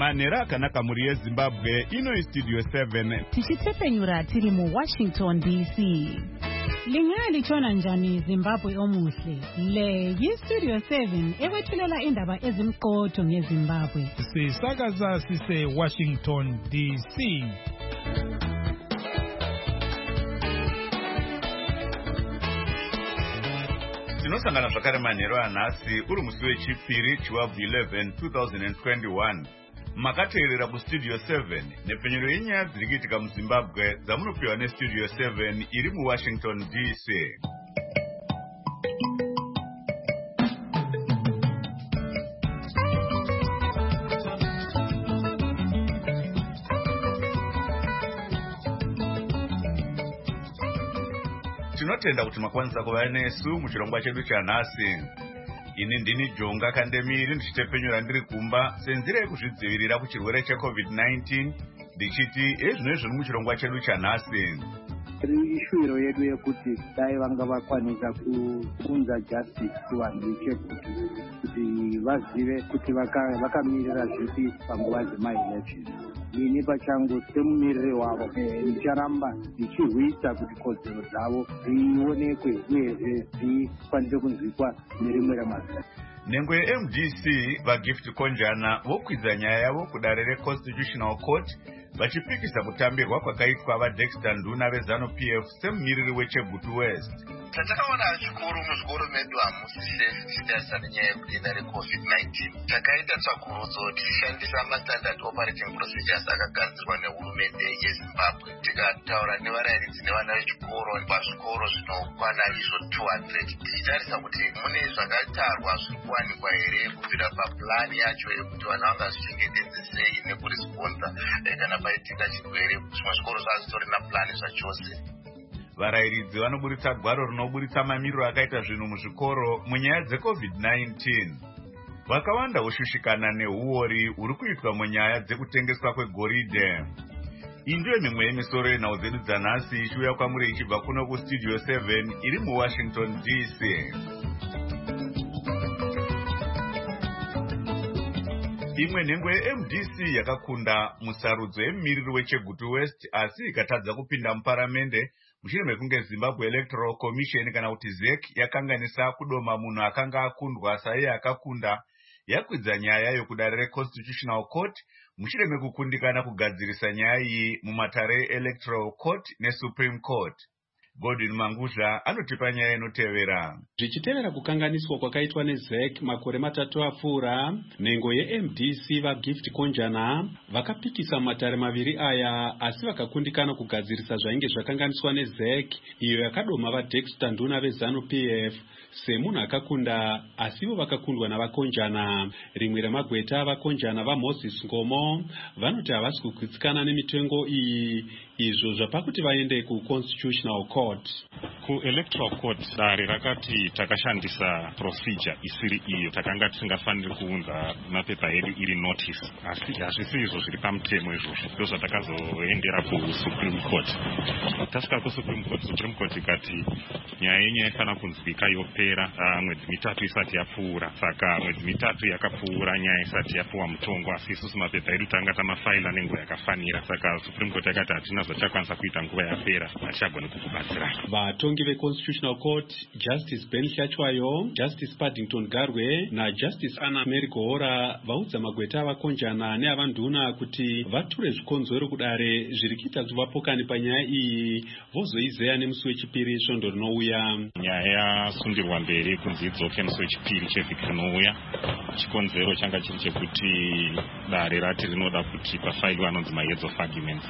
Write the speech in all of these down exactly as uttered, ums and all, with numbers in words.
Manera akanaka muri yeZimbabwe ino Studio seven. Tichitepenyura tiri mu Washington D C. Lingali chona njani Zimbabwe omuhle. Le yi Studio seven ewethulela indaba ezimqotho ngeZimbabwe. Sisakaza sise Washington D C. Tinosangana zvakare manheru anhasi uri musi wechipiri twelve eleven twenty twenty-one. Makateerera kuStudio seven nepfenyuro yenyaya dziri kuitika muZimbabwe dzamunopiwa neStudio seven iri muWashington D C. Tinotenda kuti makwanisa kuva nesu muchirongwa chedu chanhasi. Ini ndini Jonga Kandemiri ndichitepenyura ndiri kumba senzira yekuzvidzivirira kuchirwere cheCovid nineteen ndichiti ezvino zviri muchirongwa chedu chanhasi. Ishuviro yedu yekuti dai vanga vakwanisa kuunza justice kuvanhu vechekuti kuti vazive kuti vakamirira zvipi panguva dzemaelection. Ini pachangu semumiriri wavo ndicharamba ndichihwisa kuti kodzero dzavo dzionekwe uyezve dzikwanise kunzwikwa nerimwe ramazuva. Nhengo yeM D C vaGift Konjana vokwidza nyaya yavo kudare reConstitutional Court vachipikisa kutambirwa kwakaitwa vaDexter Nduna veZanu-P F semumiriri weChegutu West. Tatakaona chikuru muzvikoro medu hamusise tichitarisa nenyaya yekudenda reCovid nineteen. Takaita tsvakurudzo tichishandisa mastandard operating procedures akagadzirwa nehurumende yeZimbabwe. Tikataura nevarairidzi nevana vechikoro pazvikoro zvinokwana izvo two hundred. Tichitarisa kuti mune zvakatarwa zviri kuwanikwa here kubvira papulani yacho yekuti vana vangazvichengetedze sei nekuresponsa kana paitika chirwere. Zvimwe zvikoro zvazvitorina pulani zvachose. Varairidzi vanoburitsa gwaro rinoburitsa mamiriro akaita zvinhu muzvikoro munyaya dzeCovid nineteen. Vakawanda voshushikana neuori uri kuitwa munyaya dzekutengeswa kwegoridhe. Iyi ndiyo mimwe yemisoro yenhau dzedu dzanhasi ichiuya kwamuri ichibva kuno kuStudio seven iri muWashington D C. Imwe nhengo yeM D C yakakunda musarudzo yemumiriri weChegutu West asi ikatadza kupinda muparamende mushure mekunge Zimbabwe Electoral Commission kana kuti Z E C yakanganisa kudoma munhu akanga akundwa saiye akakunda yakwidza nyaya yokudare reConstitutional Court mushure mekukundikana kugadzirisa nyaya iyi mumatare eElectoral Court neSupreme Court. Godwin Manguzha anotipa nyaya inotevera. Zvichitevera kukanganiswa kwakaitwa neZ E C makore matatu apfuura, nhengo yeM D C vaGift Konjana vakapikisa matare maviri aya asi vakakundikana kugadzirisa zvainge zvakanganiswa neZ E C iyo yakadoma vaDexter Nduna veZanu-P F semunhu akakunda asivo vakakundwa navakonjana. Rimwe remagweta avakonjana vaMoses Ngomo vanoti havasi kukwitsikana nemitengo iyi, izvo zvapakuti vaende kuConstitutional Court. KuElectoral Court dare rakati takashandisa procedure isiri iyo, takanga tisingafaniri kuunza mapepa edu iri notice, asi hazvisi izvo zviri pamutemo izvozvo. Ndo zvatakazoendera kuSupreme Court. Tasvika kuSupreme Court, Supreme Court ikati nyaya yenyu yaifana kunzwika yopera mwedzi mitatu isati yapfuura. Saka mwedzi mitatu yakapfuura nyaya isati yapuwa mutongo, asi isusu mapepa edu tanga tamafaila nenguva yakafanira. Saka Supreme Court yakati hatina zvatakwanisa kuita nguva yapera, hatichagona kukubatsira. Vatongi veConstitutional Court Justice Ben Hlachwayo, Justice Paddington Garwe naJustice Anna Mary Gohora vaudza magweta avakonjana neavanduna kuti vature zvikonzero kudare zviri kuita zvivapokani panyaya iyi vozoizeya nemusi wechipiri svondo rinouya. Nyaya yasundirwa mberi kunzi idzoke musi wechipiri chevhiki rinouya. Chikonzero changa chiri chekuti dare rati rinoda kuti pafailwe anonzi maheads of arguments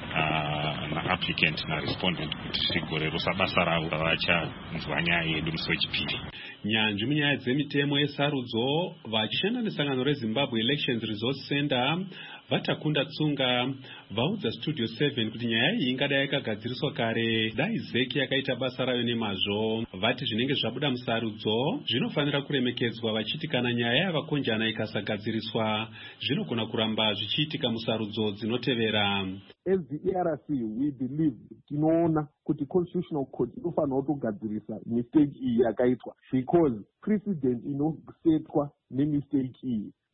uh, naapplicant narespondent kuti zvigorerusa basa ravo vachanzwa nyaya yedu musi wechipiri. Nyanzvi munyaya dzemitemo yesarudzo vachishanda nesangano reZimbabwe Elections Resource Center vatakunda tsunga vaudza Studio seven kuti nyaya iyi ingadai yakagadziriswa kare dai Z E C yakaita basa rayo nemazvo. Vati zvinenge zvabuda musarudzo zvinofanira kuremekedzwa vachiti kana nyaya yavakonjana ikasagadziriswa zvinogona kuramba zvichiitika musarudzo dzinotevera. As the E R C we believe tinoona kuti Constitutional Court inofanira kugadzirisa mistake iyi yakaitwa because precedent inosetwa nemistake iyi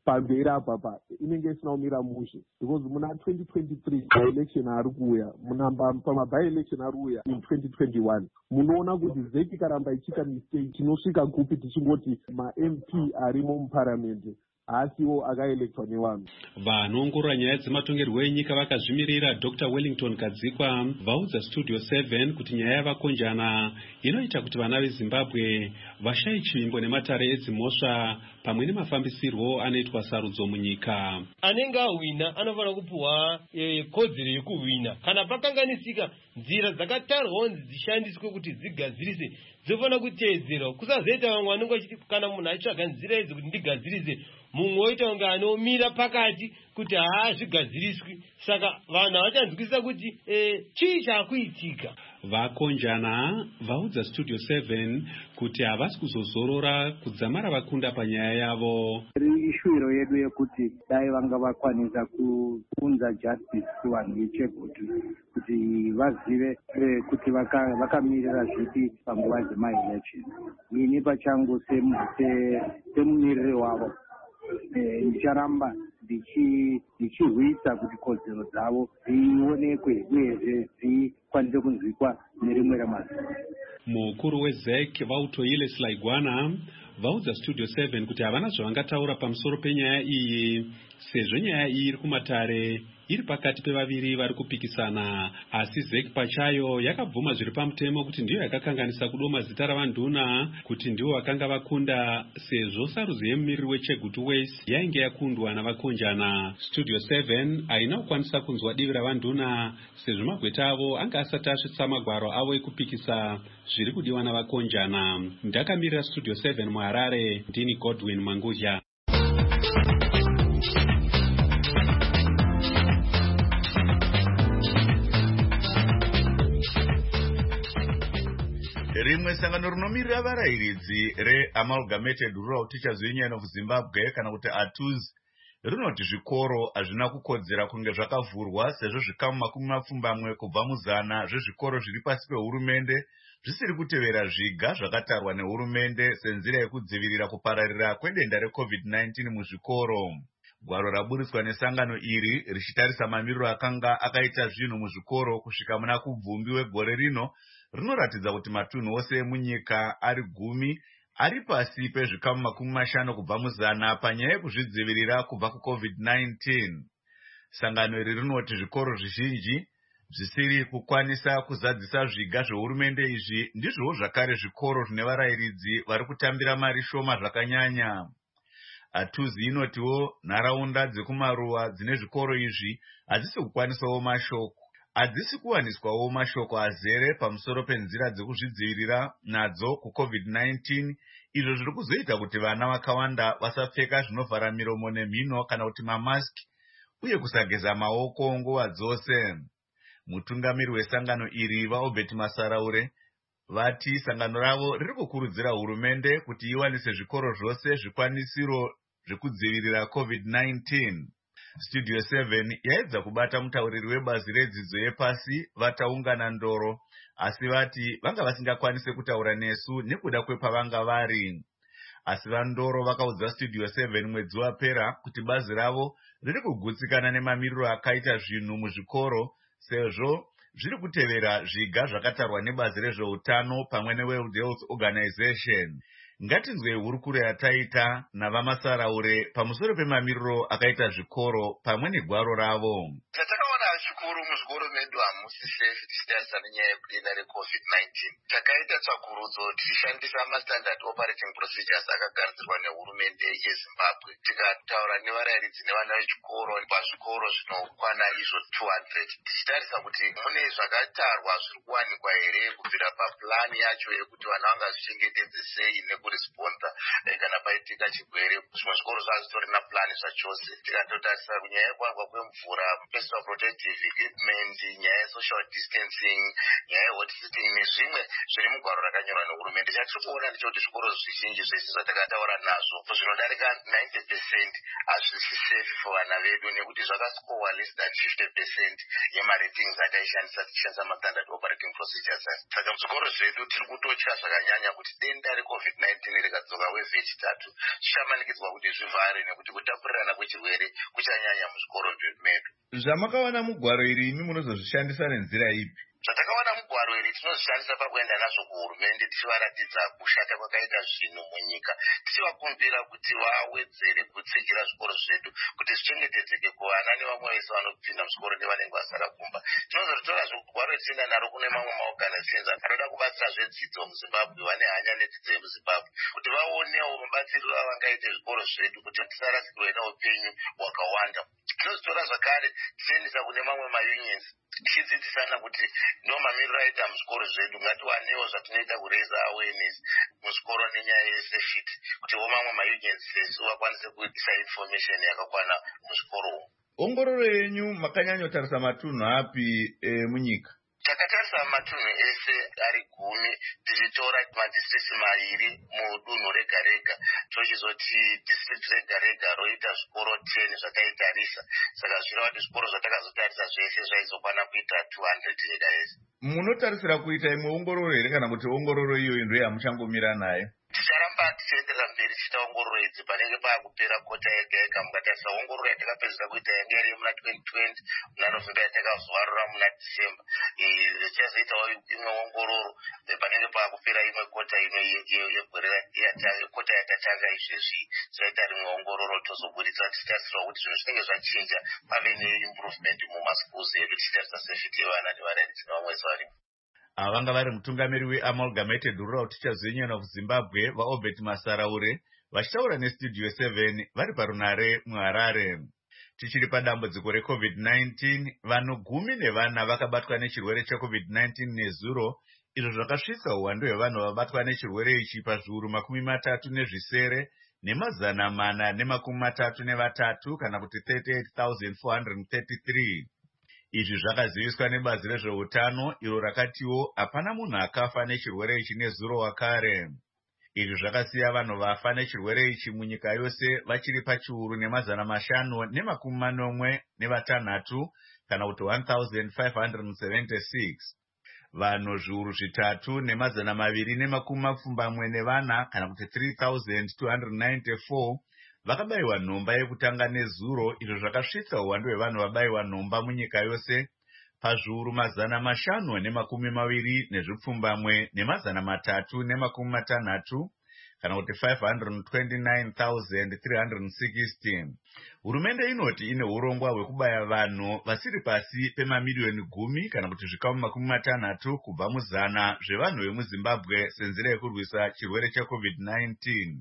pamberi apa pa inenge isina kumira mushe because muna twenty twenty-three by-election ari kuuya pamaby-election ari kuuya in twenty twenty-one munoona kuti zeki karamba ichiita mistake tinosvika kupi tichingoti ma-M P arimo muparamendi haasiwo akaelektwa nevanhu. Vanoongorora nyaya dzematongerwo enyika vakazvimirira Doctor Wellington Kadzikwa vaudza Studio seven kuti nyaya yavakonjana inoita kuti vana veZimbabwe vashaye chivimbo nematare edzimhosva pamwe nemafambisirwo anoitwa sarudzo munyika. Anenge awina anofanira kupuwa e, kodzero yekuwina. Kana pakanganisika nzira dzakatarwa dzishandiswe kuti dzigadzirise dzofanira kuteedzerwa. Kusazoita vamwe vanenge vachiti kana munhu achitsvaga nzira idzi kuti ndigadzirise mumwe oita kunge anomira pakati kuti haa zvigadziriswi. Saka vanhu havachanzwisisa kuti e, chii chaakuitika. Vakonjana vaudza Studio seven kuti havasi kuzozorora kudzamara vakunda panyaya yavo. Ishuviro yedu yekuti dai vanga vakwanisa kuunza justice kuvanhu veChegutu kuti vazive kuti vakamirira zvipi panguva dzemaelection. Ini pachangu semumiriri wavo ndicharamba ndichihwisa kuti kodzero dzavo dzionekwe uyezve dzikwanise kunzwikwa nerimwe ramazuva. Mukuru weZEC Vautoile Slaigwana vaudza Studio seven kuti havana zvavangataura pamusoro penyaya iyi sezvo nyaya iyi iri kumatare iri pakati pevaviri vari kupikisana, asi ZEC pachayo yakabvuma zviri pamutemo kuti ndiyo yakakanganisa kudoma zita ravanduna kuti ndivo vakanga vakunda sezvo sarudzo yemumiriri weChegutu West yainge yakundwa navakonjana. Studio seven haina kukwanisa kunzwa divi ravanduna sezvo magweta avo anga asati asvitsa magwaro avo ekupikisa zviri kudiwa navakonjana. Ndakamirira Studio seven muHarare, ndini Godwin Mangudya. Rimwe sangano rinomirira varayiridzi reAmalgamated Rural Teachers Union of Zimbabwe kana kuti A T U Z rinoti zvikoro hazvina kukodzera kunge zvakavhurwa sezvo zvikamu makumi mapfumbamwe kubva muzana zvezvikoro zviri pasi pehurumende zvisiri kutevera zviga zvakatarwa nehurumende senzira yekudzivirira kupararira kwedenda reCovid nineteen muzvikoro. Gwaro raburitswa nesangano iri richitarisa mamiriro akanga akaita zvinhu muzvikoro kusvika muna kubvumbi wegore rino rinoratidza kuti matunhu ose emunyika ari gumi ari pasi pezvikamu makumi mashanu kubva muzana panyaya yekuzvidzivirira kubva kuCovid nineteen. Sangano iri rinoti zvikoro zvizhinji zvisiri kukwanisa kuzadzisa zviga zvehurumende izvi ndizvowo zvakare zvikoro zvine varayiridzi vari kutambira mari shoma zvakanyanya. A T U Z inotiwo nharaunda dzekumaruwa dzine zvikoro izvi hadzisi kukwanisawo mashoko hadzisi kuwaniswawo mashoko azere pamusoro penzira dzekuzvidzivirira nadzo kuCovid nineteen, izvo zviri kuzoita kuti vana vakawanda vasapfeka zvinovhara miromo nemhino kana kuti mamaski uye kusageza maoko nguva dzose. Mutungamiri wesangano iri vaObert Masaraure vati sangano ravo riri kukurudzira hurumende kuti iwanise zvikoro zvose zvikwanisiro zvekudzivirira COVID nineteen. Studio seven yaedza kubata mutauriri webazi redzidzo yepasi vataungana Ndoro, asi vati vanga vasingakwanise kutaura nesu nekuda kwepavanga vari. Asi vaNdoro vakaudza Studio seven mwedzi wapera kuti bazi ravo riri kugutsikana nemamiriro akaita zvinhu muzvikoro sezvo zviri kutevera zviga zvakatarwa nebazi rezveutano pamwe neWorld Health Organization. Ngatinzwe hurukuro yataita navamasaraure pamusoro pemamiriro akaita zvikoro pamwe negwaro ravo. Tatakaona zvikuru muzvikoro medu hamusi safe tichitarisana nenyaya yekudenda reCovid nineteen. Takaita tsvakurudzo tichishandisa mastandard operating procedures akagadzirwa nehurumende yeZimbabwe. Tikataura nevarayiridzi nevana vechikoro pazvikoro zvinokwana izvo two hundred. Tichitarisa kuti mune zvakatarwa zviri kuwanikwa here kubvira papulani yacho yekuti vana vangazvichengetedze sei nekuresponda kana paitika chirwere. Zvimwe zvikoro zvazvitorina plani zvachose. Tikatotarisa kunyaya yekuwanikwa kwemvura, personal protective equipment, nyaya yesocial distancing, nyaya yehot sitting nezvimwe zviri mugwaro rakanyorwa nehurumende. Chatiri kuona ndechekuti zvikoro zvizhinji zvese zvatakataura nazvo zvinodarika ninety percent hazvisi safe for vana vedu nekuti zvakascorewa less than fifty percent yemaratings ataishandisa tichishandisa mastandard operating procedures. Saka muzvikoro zvedu tiri kutotya zvakanyanya kuti denda recovid nineteen rikadzoka weve yechitatu zvichamanikidzwa kuti zvivhare nekuti kutapurirana kwechirwere kuchanyanya muzvikoro medu. Zvamakawana mugwaro iri imi munozozvishandisa nenzira ipi? Zvatakaona mugwaro iri tinozvishandisa pakuenda nazvo kuhurumende tichivaratidza kushata kwakaita zvinhu munyika, tichivakumbira kuti vawedzere kutsigira zvikoro zvedu kuti zvichengetedzeke kuvana nevamwe vese vanopinda muzvikoro nevanenge vasara kumba. Tinozotora zvogwaro tichienda naro kune mamwe maorganizations anoda kubatsira zvedzidzo muZimbabwe, vane hanya nedzidzo yemuZimbabwe, kuti vaonewo mubatsiriro avangaite zvikoro zvedu kuti tisarasikirwe neupenyu hwakawanda. Tinozotora zvakare tichiendesa kune mamwe maunions tichidzidzisana kuti ndo mamiriro aita muzvikoro zvedu ngatiwanewo zvatinoita kuraise awareness muzvikoro nenyaya yesafety kuti mamwe maunions sesu vakwanise kuisa information yakakwana muzvikoro. Ongororo yenyu makanyanyotarisa matunhu api e, munyika? Takatarisa matunhu ese ari gumi tichitora madistrict mairi mudunhu rega rega tochizoti district rega rega roita zvikoro ten zvataitarisa. Saka zvireva kuti zvikoro zvatakazotarisa zvese zvaizokwana kuita two hundred nyika yese. Munotarisira kuita imwe ongororo here kana kuti ongororo iyoyo ndiyo yamuchangomira nayo? Ticharamba tichienderera mberi tichiita ongororo idzi panenge paakupera kota yega yega. Mukatarisa ongororo yatakapedzisa kuita yanga iri muna twenty twenty muna November yatakazovarura muna December. Tichazoitawo imwe ongororo panenge paakupera imwe kota ino yegore kota yatatanga izvezvi tichaita rimwe ongororo tozobudisa tichitarisirawo kuti zvinhu zvinenge zvachinja pave neimprovement mumaschools edu tichitarisa safety yevana nevarayiridzi nevamwe vese varimo. Avanga vari mutungamiri weamalgamated rural teachers union of Zimbabwe vaObert Masaraure vachitaura nestudio seven vari parunare muHarare. Tichiri padambudziko recovid nineteen, vanhu gumi nevana vakabatwa nechirwere checovid nineteen nezuro, izvo zvakasvitsa uwandu hwevanhu vabatwa nechirwere ichi pazviuru makumi matatu nezvisere nemazana mana nemakumi matatu nevatatu kana kuti thirty-eight thousand four hundred thirty-three. Izvi zvakaziviswa nebazi rezveutano iro rakatiwo hapana munhu akafa nechirwere ichi nezuro wakare. Izvi zvakasiya vanhu vafa nechirwere ichi munyika yose vachiri pachiuru nemazana mashanu nemakumi manomwe nevatanhatu kana kuti one thousand five hundred seventy-six. Vanhu zviuru zvitatu nemazana maviri nemakumi mapfumbamwe nevana kana kuti three thousand two hundred ninety-four vakabayiwa nhomba yekutanga nezuro, izvo zvakasvitsa uwandu hwevanhu vabayiwa nhomba munyika yose pazviuru mazana mashanu nemakumi maviri nezvipfumbamwe nemazana matatu nemakumi matanhatu kana kuti five hundred twenty-nine thousand three hundred sixty. Hurumende inoti ine urongwa hwekubaya vanhu vasiri pasi pemamiliyoni gumi kana kuti zvikamu makumi matanhatu kubva muzana zvevanhu vemuZimbabwe senzira yekurwisa chirwere checovid nineteen.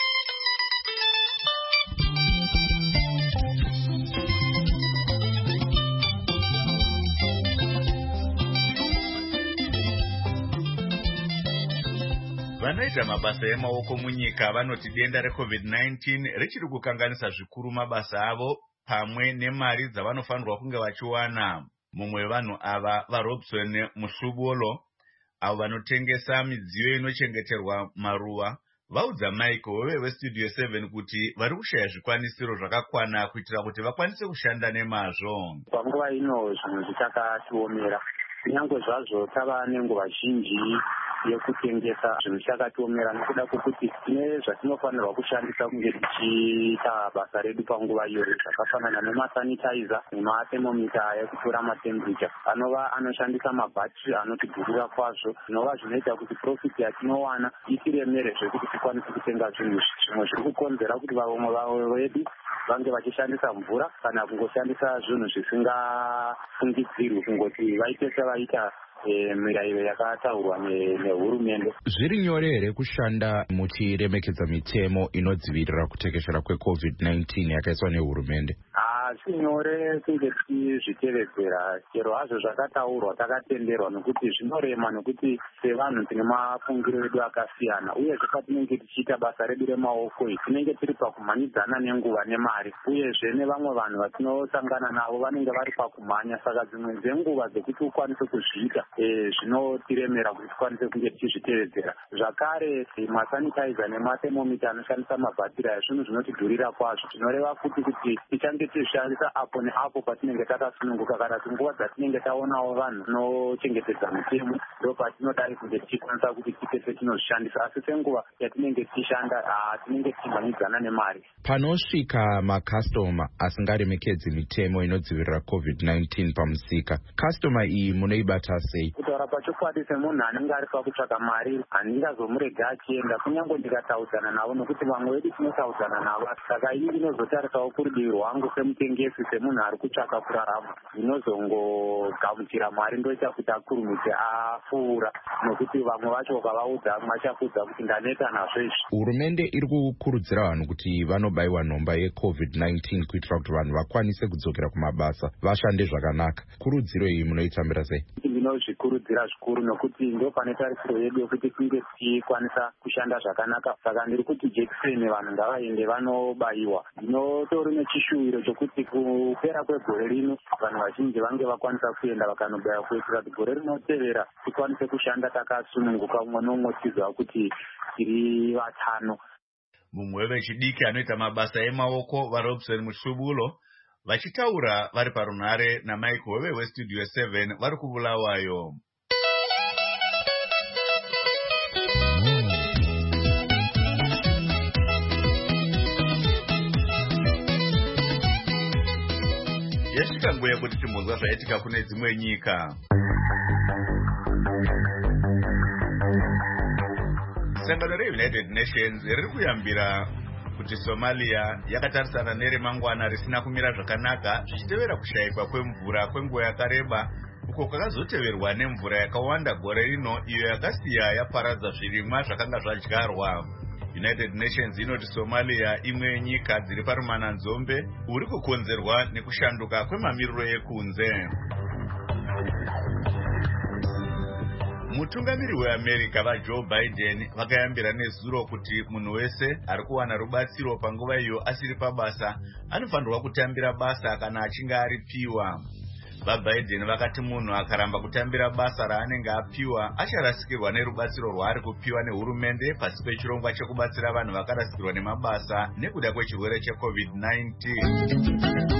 Vanoita mabasa emaoko munyika vanoti denda recovid nineteen richiri kukanganisa zvikuru mabasa avo pamwe nemari dzavanofanirwa kunge vachiwana. Mumwe wevanhu ava vaRobson Muhlubolo avo vanotengesa midziyo inochengeterwa maruva vaudza Michael wewe westudio seven kuti vari kushaya zvikwanisiro zvakakwana kuitira kuti vakwanise kushanda nemazvo. Panguva ino zvinhu zvichakatiomera, kunyange zvazvo tava nenguva zhinji yekutengesa zvinhu zvakatiomera nekuda kwokuti tine zvatinofanirwa kushandisa kunge tichiita basa redu panguva iyoyo, zvakafanana nemasanitizer nemathermometer ekutora matemperature anova anoshandisa mabhatiri anotidhurira kwazvo, zvinova zvinoita kuti profit yatinowana itiremere zvekuti tikwanise kutenga zvinhu zvimwe zviri kukonzera kuti vamwe vavo vedu vange vachishandisa mvura kana kungoshandisa zvinhu zvisingafungidzirwi kungoti vaite sevaita mirayiro yakataurwa nehurumende. Zviri nyore here kushanda muchiremekedza mitemo inodzivirira kutekeshera kwecovid nineteen yakaiswa nehurumende? Ah, asi nyore kunge tichizvitevedzera chero hazvo zvakataurwa takatenderwa nekuti zvinorema nekuti sevanhu tine mafungiro edu akasiyana uyezve patinenge tichiita basa redu remaoko iyi tinenge tiri pakumhanyidzana nenguva nemari uyezve nevamwe vanhu vatinosangana navo vanenge vari pakumhanya saka dzimwe dzenguva dzekuti ukwanise kuzviita zvinotiremera kuti tikwanise kunge tichizvitevedzera zvakare masanitizer nemathermometer anoshandisa mabhatiri aya zvinhu zvinotidhurira kwazvo tinoreva futi kuti tichange tizvishandisa apo neapo patinenge takasununguka kana kuti nguva dzatinenge taonawo vanhu vanochengetedza mitemo ndo patinodai kunge tichikwanisa kuti tipese tinozvishandisa asi senguva yatinenge tichishanda tinenge tichimhanyidzana nemari. Panosvika makastoma asingaremekedzi mitemo inodzivirira covid nineteen pamusika, kastoma iyi munoibata sei? Kutaura pachokwadi semunhu anenge ari pakutsvaka mari handingazomurega achienda kunyange ndikataudzana navo nokuti vamwe vedu tinotaudzana navo saka ini ndinozotarisawo kurudivi rwangu semutengesi semunhu ari kutsvaka kurarama ndinozongogamuchira mari ndoita kuti akurumidze apfuura nokuti vamwe vacho ukavaudza machakudza kuti ndaneta nazvo izvi. Hurumende iri kukurudzira vanhu kuti vanobayiwa nhomba yecovid nineteen kuitira kuti vanhu vakwanise kudzokera kumabasa vashande zvakanaka. Kurudziro iyi munoitambira sei? Ndinozvikurudzira zvikuru nokuti ndo pane tarisiro yedu yekuti tinge tichikwanisa kushanda zvakanaka saka ndiri kuti jekiseni vanhu ngavaende vanobayiwa. Ndinotori nechishuwiro chokuti kupera kwegore rino vanhu vazhinji vange vakwanisa kuenda vakanobayiwa kuitira kuti gore rinotevera tikwanise kushanda takasununguka umwe nomwe tiziva kuti tiri vatano. Mumwe wevechidiki anoita mabasa emaoko vaRobson Mushubulo vachitaura vari parunhare naMike Hove weStudio seven vari kuBulawayo. Yasvika nguva yekuti timbonzwa zvaitika kune dzimwe nyika. Sangano reUnited Nations riri kuyambira kuti Somalia yakatarisana neremangwana risina kumira zvakanaka zvichitevera kushayikwa kwemvura kwenguva yakareba uko kwakazoteverwa nemvura yakawanda gore rino iyo yakasiya yaparadza zvirimwa zvakanga zvadyarwa. United Nations inoti Somalia imwe yenyika dziri parumananzombe uri kukonzerwa nekushanduka kwemamiriro ekunze. Mutungamiri weAmerica vaJoe Biden vakayambira nezuro kuti munhu wese ari kuwana rubatsiro panguva iyo asiri pabasa anofanirwa kutambira basa kana achinge aripiwa. VaBiden vakati munhu akaramba kutambira basa raanenge apiwa acharasikirwa nerubatsiro rwaari kupiwa nehurumende pasi pechirongwa chekubatsira vanhu vakarasikirwa nemabasa nekuda kwechirwere checovid nineteen.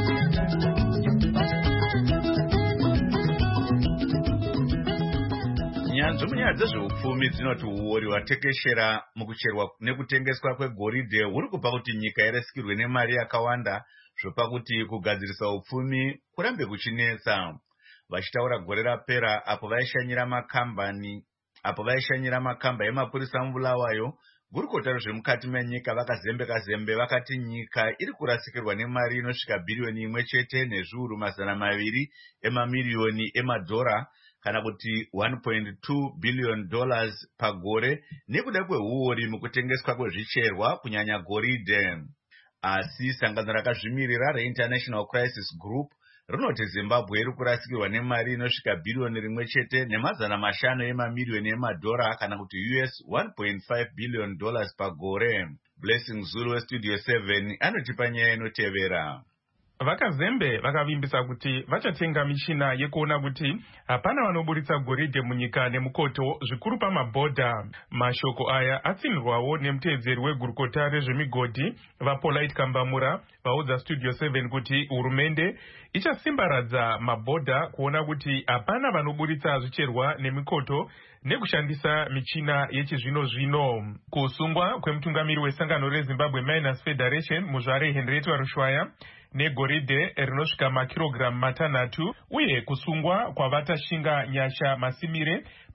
Nyanzvi munyaya dzezveupfumi dzinoti uori hwatekeshera mukucherwa nekutengeswa kwegoridhe huri kupa kuti nyika irasikirwe nemari yakawanda zvopa kuti kugadzirisa upfumi kurambe kuchinetsa. Vachitaura gore rapera apo vaishanyira makambani apo vaishanyira makamba emapurisa muBulawayo, gurukota rezvemukati menyika vakazembeka zembe vakati nyika iri kurasikirwa nemari inosvika bhiriyoni imwe chete nezviuru mazana maviri emamiliyoni emadhora kana kuti one point two billion dollars pagore nekuda kweuori mukutengeswa kwezvicherwa kunyanya goridhe. Asi sangano rakazvimirira reInternational Crisis Group rinoti Zimbabwe iri kurasikirwa nemari inosvika bhiriyoni rimwe chete nemazana mashanu emamiliyoni emadhora kana kuti U S one point five billion dollars pagore. Blessing Zulu weStudio seven anotipa nyaya inotevera. Vakazembe vakavimbisa kuti vachatenga michina yekuona kuti hapana vanoburitsa goridhe munyika nemukoto zvikuru pamabhodha. Mashoko aya atsinirwawo nemuteedzeri wegurukota rezvemigodhi vaPolite Kambamura vaudza Studio seven kuti hurumende ichasimbaradza mabhodha kuona kuti hapana vanoburitsa zvicherwa nemikoto nekushandisa michina yechizvino zvino. Kusungwa kwemutungamiri wesangano reZimbabwe Miners Federation muzvare Henrietta Rushwaya negoridhe rinosvika makirogiramu matanhatu uye kusungwa kwavatashinga nyasha masimire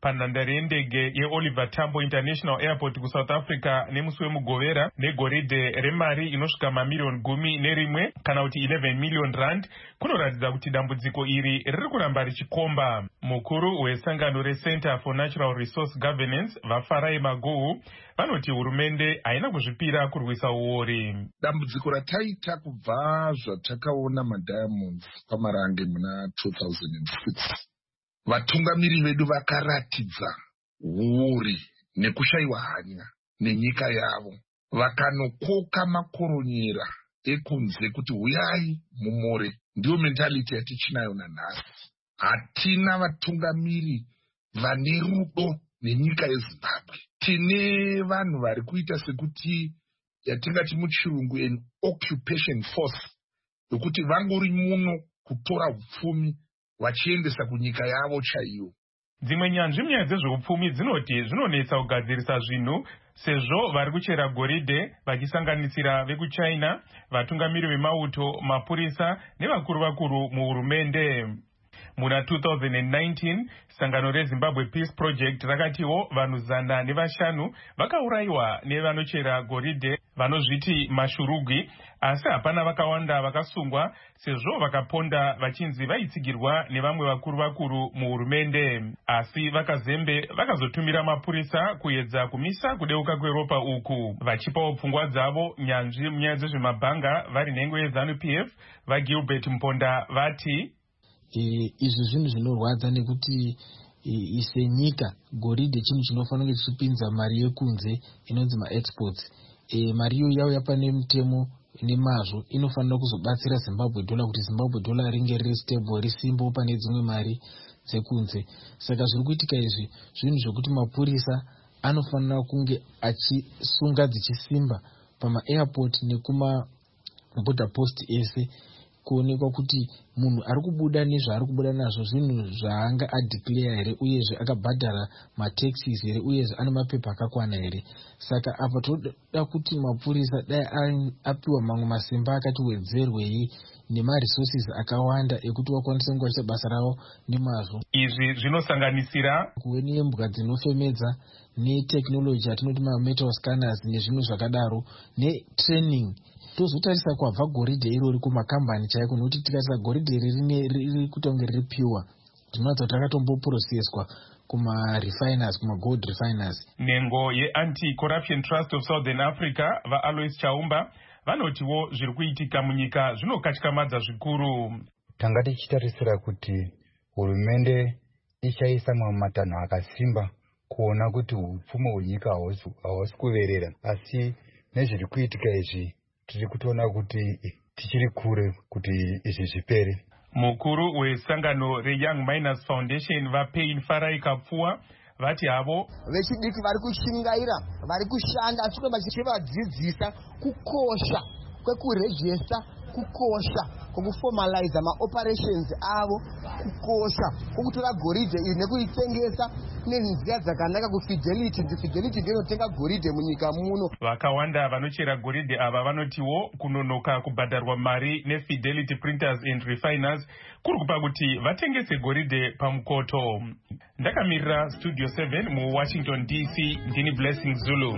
panhandare yendege yeOliver Tambo International Airport kuSouth Africa nemusi wemugovera negoridhe remari inosvika mamiliyoni gumi nerimwe kana kuti eleven million rand kunoratidza kuti dambudziko iri riri kuramba richikomba. Mukuru wesangano reCenter for Natural Resource Governance vaFarai Maguhu vanoti hurumende haina kuzvipira kurwisa uori. Dambudziko rataita kubva zvatakaona madiamonds pamarange muna two thousand six, vatungamiri vedu vakaratidza uori nekushayiwa hanya nenyika yavo, vakanokoka makoronyera ekunze kuti huyai mumore. Ndiyo mentality yatichinayo nanhasi. Hatina vatungamiri vane rudo nenyika yeZimbabwe. Tine vanhu vari kuita sekuti yatingati muchirungu an occupation force, yokuti vangori muno kutora upfumi vachiendesa kunyika yavo chaiyo. Dzimwe nyanzvi munyaya dzezveupfumi dzinoti zvinonetsa kugadzirisa zvinhu sezvo vari kuchera goridhe vachisanganisira vekuChina, vatungamiri vemauto, mapurisa nevakuru vakuru muhurumende. Muna two thousand nineteen, sangano reZimbabwe Peace Project rakatiwo vanhu zana nevashanu vakaurayiwa nevanochera goridhe vanozviti mashurugi, asi hapana vakawanda vakasungwa sezvo vakaponda vachinzi vaitsigirwa nevamwe vakuru vakuru muhurumende. Asi vakazembe vakazotumira mapurisa kuedza kumisa kudeuka kweropa uku, vachipawo pfungwa dzavo nyanzvi munyaya dzezvemabhanga vari nhengo yeZanu P F vaGilbert Mponda vati izvi zvinhu zvinorwadza nekuti senyika goridhe chinhu chinofanira chichipinza mari yekunze inonzi maexports. E, mari iyo yauya pane mutemo nemazvo inofanira kuzobatsira Zimbabwe dollar kuti Zimbabwe dollar ringe riri stable risimbo pane dzimwe mari dzekunze. Saka zviri kuitika izvi zvinhu zvokuti mapurisa anofanira kunge achisunga dzichisimba pama airport nekuma border post ese kuonekwa kuti munhu ari kubuda nezvaari kubuda nazvo zvinhu zvaanga adeclare here uyezve akabhadhara mataxes here uyezve ane mapepa akakwana here. Saka apa toda kuti mapurisa dai apiwa mamwe masimba akati wedzerwei nemaresources akawanda ekuti vakwanise kungoita basa ravo nemazvo. Izvi zvinosanganisira kuve nembwa dzinofemedza neteknoloji yatinoti mametal scanners nezvimwe zvakadaro netraining. Tozotarisa kwabva goridhe irori kumakambani chaiko, nokuti tikasisa goridhe riri kutonge riri pure tinoratidza kuti rakatomboprocesswa kuma-refiners, kuma-gold refiners. Nhengo ye-Anti-Corruption Trust of Southern Africa vaAlois Chaumba vanotiwo zviri kuitika munyika zvinokatyamadza zvikuru. Tanga tichitarisira kuti hurumende ichaisa mamwe matanho akasimba kuona kuti upfumi hwenyika hausi kuverera, asi nezviri kuitika izvi tiri kutoona kuti tichiri kure kuti izvi zvipere. Mukuru wesangano reYoung Miners Foundation vaPain Farai Kapfuwa vati havo vechidiki vari kushingaira, vari kushanda asi kwamba chichivadzidzisa kukosha kwekurejista, kukosha kwekuformalize maoperations avo, kukosha kwekutora goridhe iri nekuitengesa nenzira dzakanaka kufidelity. Fidelity ndiyo inotenga goridhe munyika muno. Vakawanda vanochera goridhe ava vanotiwo kunonoka kubhadharwa mari neFidelity Printers and Refiners kuri kupa kuti vatengese goridhe pamukoto. Ndakamirira Studio seven mu Washington D C, ndini Blessing Zulu.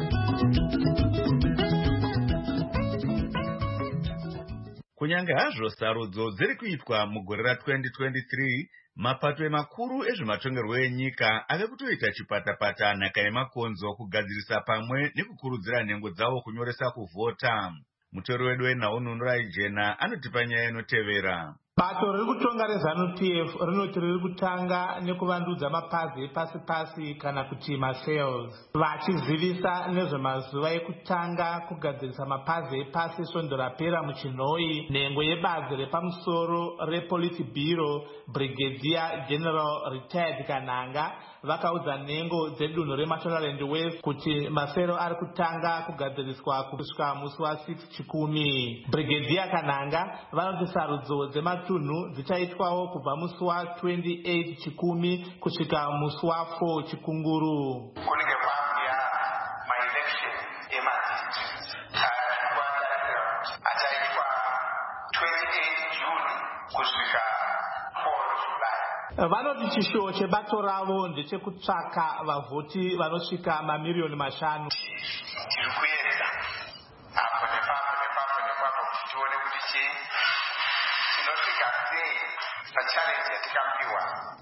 Kunyange hazvo sarudzo dziri kuitwa mugore ra twenty twenty-three, mapato makuru ezvematongerwo enyika ave kutoita chipatapata nhaka yemakonzo kugadzirisa pamwe nekukurudzira nhengo dzavo kunyoresa kuvhota. Mutori wedu weNhaununurai Jena anotipa nyaya inotevera. Bato riri kutonga reZanu P F rinoti riri kutanga nekuvandudza mapazi epasi pasi kana kuti masales, vachizivisa nezvemazuva ekutanga kugadzirisa mapazi epasi svondo rapera muchinhoi. Nhengo yebazi repamusoro rePolice Bureau Brigadier General Retired Kananga vakaudza nhengo dzedunhu reMashonaland West kuti masero ari kutanga kugadziriswa kusvika musi wa six chikumi. Brigadier Kananga vanoti sarudzo dzema tunhu dzichaitwawo kubva musi wa twenty-eight chikumi kusvika musi wa four chikunguru. Kunenge kwabva maelection emadistrict achaitwa twenty-eight June kusvika four July. vanoti chishuwo chebato ravo ndechekutsvaka vavhoti vanosvika mamiriyoni mashanu. Tiri kuedza apo nepapo nepapo nepapo kuti tione kuti chii tinosvika sei pachalenji yatikapiwa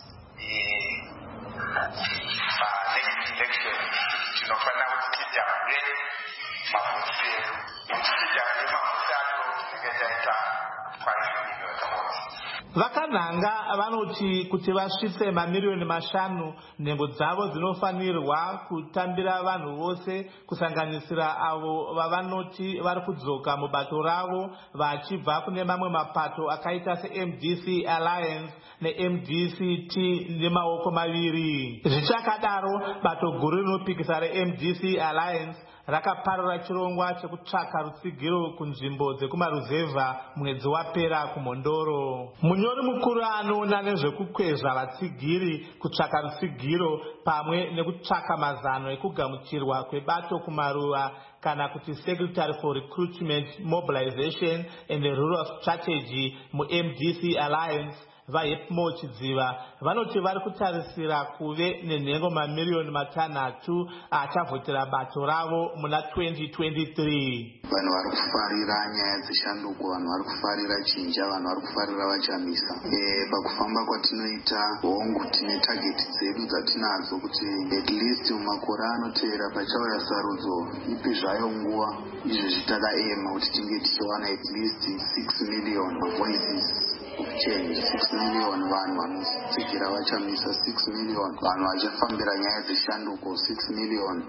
panext election. Tinofanira kuti tijabure mavhoti edu, tijabure mavhoti acho tinenge taita kwaizvimiliyoni voti. Vakanhanga vanoti kuti vasvitse mamiriyoni mashanu, nhengo dzavo dzinofanirwa kutambira vanhu vose, kusanganisira avo vavanoti vari kudzoka mubato ravo vachibva kune mamwe mapato akaita se-M D C Alliance ne-M D C T nemaoko maviri. Zvichakadaro, bato guru rinopikisa re-M D C Alliance rakaparura chirongwa chekutsvaka rutsigiro kunzvimbo dzekumaruzevha mwedzi wapera kumhondoro. Munyori mukuru anoona nezvekukwezva vatsigiri kutsvaka rutsigiro pamwe nekutsvaka mazano ekugamuchirwa kwebato kumaruva kana kuti Secretary for Recruitment, Mobilization and Rural Strategy mu-M D C Alliance vaHepmo Chidziva vanoti vari kutarisira kuve nenhengo mamiriyoni matanhatu achavhotera bato ravo muna twenty twenty-three. Vanhu vari kufarira nyaya dzeshanduko, vanhu vari kufarira chinja, vanhu vari kufarira vachamisa. E, pakufamba kwatinoita hongu tine tageti dzedu dzatinadzo kuti at least mumakore anotevera pachauya sarudzo ipi zvayo nguva izvezvi takaema kuti tinge tichiwana at least six million voices of change, six million vanhu vanotsikira vachamisa, six million vanhu vachafambira nyaya dzeshanduko, six million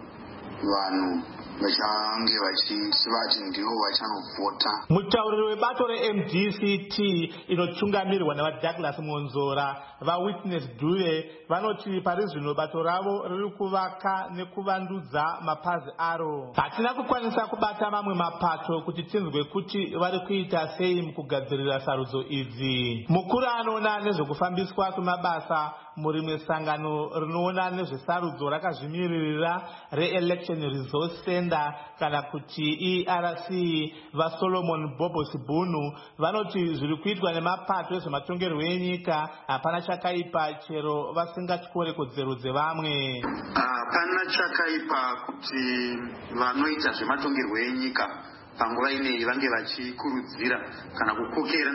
vanhu vachange vachivati ndivo vachanovhota. Mutauriri webato re-M D C T inotungamirwa navaDouglas Monzora vaWitness Dube vanoti pari zvino bato ravo riri kuvaka nekuvandudza mapazi aro. Hatina kukwanisa kubata mamwe mapato kuti tinzwe kuti vari kuita sei mukugadzirira sarudzo idzi. Mukuru anoona nezvekufambiswa kwemabasa murimwe sangano rinoona nezvesarudzo rakazvimiririra re-Election Resource Center kana kuti E R C vaSolomon Bobo Sibunu vanoti zviri kuitwa nemapato ezvematongerwo enyika hapana chakaipa chero vasingatyore kodzero dzevamwe. Hapana chakaipa kuti vanoita zvematongerwo enyika panguva ineyi vange vachikurudzira kana kukokera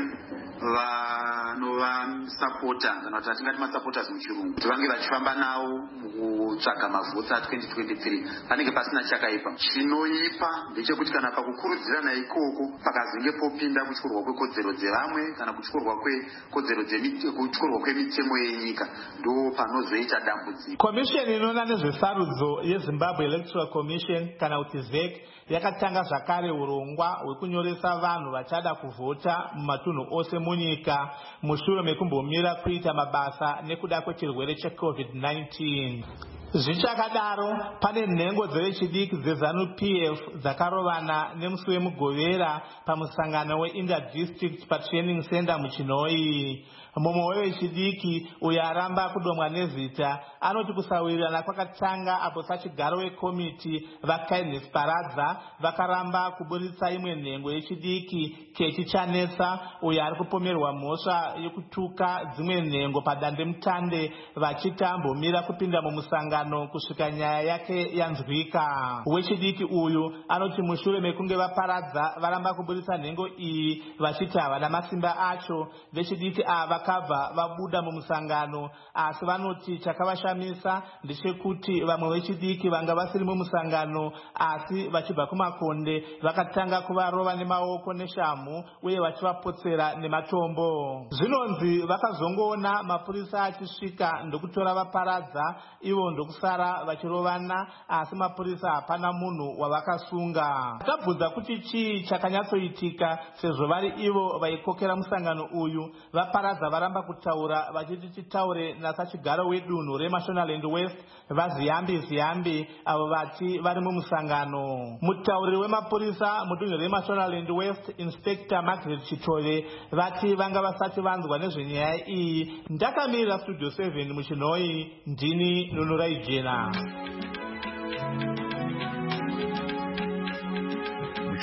vanovasapota kana kuti atingati masupporters muchirungu kuti vange vachifamba navo mukutsvaga mavhoti a twenty twenty-three panenge pasina chakaipa. Chinoipa ndechekuti kana pakukurudzirana ikoko pakazenge popinda kutyorwa kwekodzero dzevamwe kana kutyorwa kwekodzero kutyorwa kwemitemo yenyika ndo panozoita dambudziko. Komisheni inoona nezvesarudzo yeZimbabwe Electoral Commission kana kuti Z E C yakatanga zvakare urongwa hwekunyoresa vanhu vachada kuvhota mumatunhu ose munyika mushure mekumbomira kuita mabasa nekuda kwechirwere cheCovid nineteen. Zvichakadaro, pane nhengo dzevechidiki dzeZANU P F dzakarovana nemusi wemugovera pamusangano weInter-District Patraining Center muChinoi. Mumwe wevechidiki uyo aramba kudomwa nezita anoti kusawirirana kwakatanga apo sachigaro wekomiti vaKindness Paradza vakaramba kuburitsa imwe nhengo yechidiki Kechi Chanesa uyo ari kupomerwa mhosva yekutuka dzimwe nhengo padandemutande vachiti ambomira kupinda mumusangano kusvika nyaya yake yanzwika. Wechidiki uyu anoti mushure mekunge vaparadza varamba kuburitsa nhengo iyi vachiti havana masimba acho, vechidiki ava vakabva vabuda mumusangano, asi vanoti chakavashamisa ndechekuti vamwe vechidiki vanga vasiri mumusangano asi vachibva kumakonde vakatanga kuvarova nemaoko neshamhu uye vachivapotsera nematombo. Zvinonzi vakazongoona mapurisa achisvika ndokutora vaparadza ivo ndokusara vachirovana, asi mapurisa hapana munhu wavakasunga. Tabvunza kuti chii chakanyatsoitika sezvo vari ivo vaikokera musangano uyu. Vaparadza varamba kutaura vachiti titaure nasachigaro wedunhu reMashonaland West vaZiyambi Ziyambi avo vati vari mumusangano. Mutauriri wemapurisa mudunhu reMashonaland West Inspector Margaret Chitove vati vanga vasati vanzwa nezvenyaya iyi. Ndakamirira Studio seven muChinoi, ndini Nunurai Jena.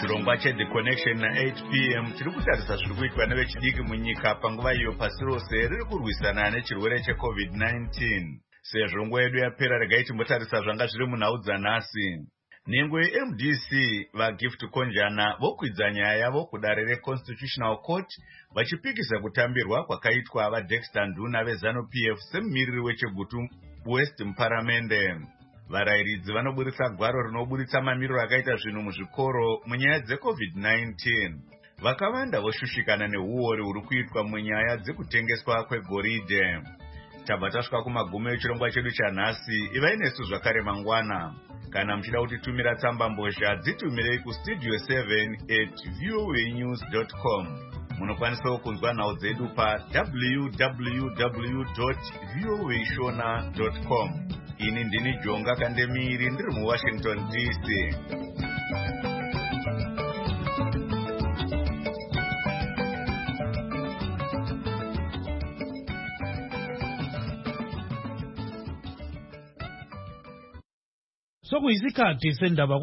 muchirongwa cheThe Connection na eight p m tiri kutarisa zviri kuitwa nevechidiki munyika panguva iyo pasi rose riri kurwisana nechirwere checovid nineteen. Sezvo nguva yedu yapera, regai timbotarisa zvanga zviri munhau dzanhasi. Nhengo yeM D C vaGift Konjana vokwidza nyaya yavo kudare reConstitutional Court vachipikisa kutambirwa kwakaitwa vaDexter Nduna veZanu P F semumiriri weChegutu West muparamende. Varayiridzi vanoburitsa gwaro rinoburitsa mamiriro akaita zvinhu muzvikoro munyaya dzecovid nineteen. Vakawanda voshushikana neuori huri kuitwa munyaya dzekutengeswa kwegoridhe. Tabva tasvika kumagumo echirongwa chedu chanhasi. Ivai nesu zvakare mangwana. Kana muchida kutitumira tsamba mbozha, dzitumirei kustudio seven at voanews dot com. Munokwanisawo kunzwa nhau dzedu pa w w w dot voa shona dot com. Ini ndini Jonga Kandemiri, ndiri muWashington D C. Sokuyisikhathi sendaba